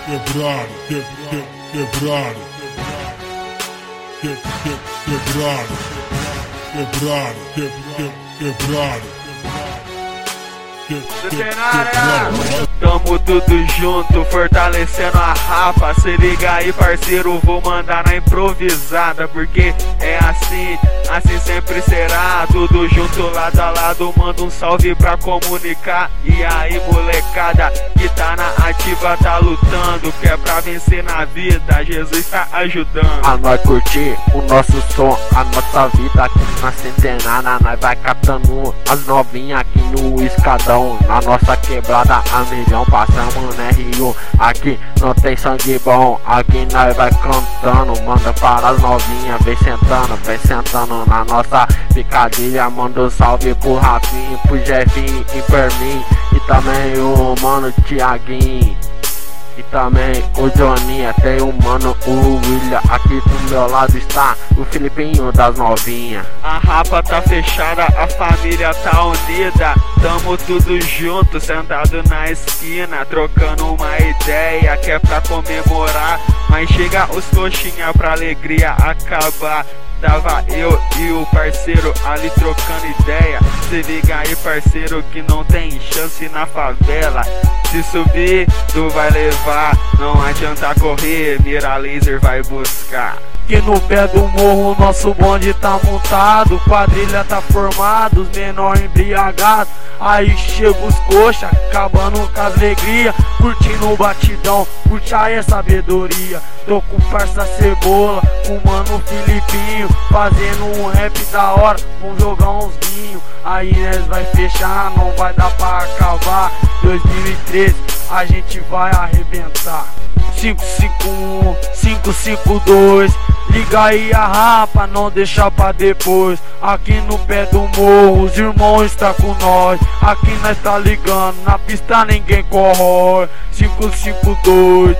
quebrado, quebrado, quebrado. Tamo tudo junto, fortalecendo a rapa. Se liga aí, parceiro, vou mandar na improvisada, porque é assim, assim sempre será. Tudo junto, lado a lado, manda um salve pra comunicar. E aí, molecada que tá na ativa, tá lutando, que é pra vencer na vida, Jesus tá ajudando. A nós curtir o nosso som, a nossa vida aqui na centenária. Nós vai catando as novinhas aqui no escadão. Na nossa quebrada a milhão, passamos no Rio. Aqui não tem sangue bom, aqui nós vai cantando. Manda para as novinhas, vem sentando na nossa picadilha. Manda um salve pro Rafinho, pro Jefinho e por mim. E também o mano Thiaguinho. E também o Joninha, tem o mano, o William. Aqui do meu lado está o Filipinho das novinhas. A rapa tá fechada, a família tá unida. Tamo tudo junto, sentado na esquina, trocando uma ideia que é pra comemorar. Mas chega os coxinha pra alegria acabar. Tava eu e o parceiro ali trocando ideia. Se liga aí, parceiro, que não tem chance na favela. Se subir, tu vai levar, não adianta correr, mira laser vai buscar. Que no pé do morro nosso bonde tá montado, quadrilha tá formado, os menor embriagados. Aí chega os coxa, acabando com as alegria, curtindo o batidão, curte aí a sabedoria. Tô com o parça Cebola, com o mano Filipinho, fazendo um rap da hora, vamos jogar uns vinhos. Aí nós vai fechar, não vai dar pra acabar. 2013 a gente vai arrebentar. 551, 552, liga aí a rapa, não deixa pra depois. Aqui no pé do morro, os irmãos está com nós. Aqui nós tá ligando, na pista ninguém corre. 552,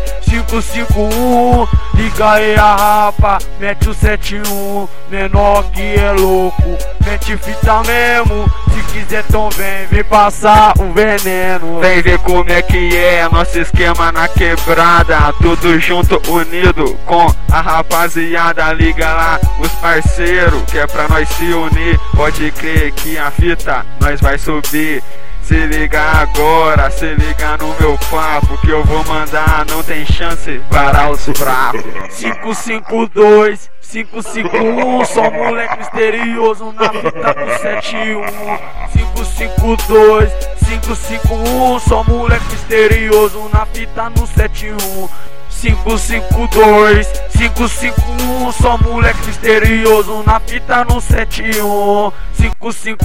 551, liga aí a rapa, mete o 71. Menor que é louco, mete fita mesmo. Se quiser então vem passar o veneno. Vem ver como é que é nosso esquema na quebrada. Tudo junto, unido com a rapaziada. Liga lá os parceiros, que é pra nós se unir. Pode crer que a fita nós vai subir. Se liga agora, se liga no meu papo, que eu vou mandar, não tem chance para os fracos. 552, 551, só moleque misterioso na fita do 71. 552, 551, só moleque misterioso na fita no 71. 552, 551, só moleque misterioso na fita no 71.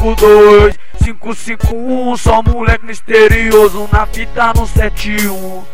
552, 551, só moleque misterioso na fita no 71.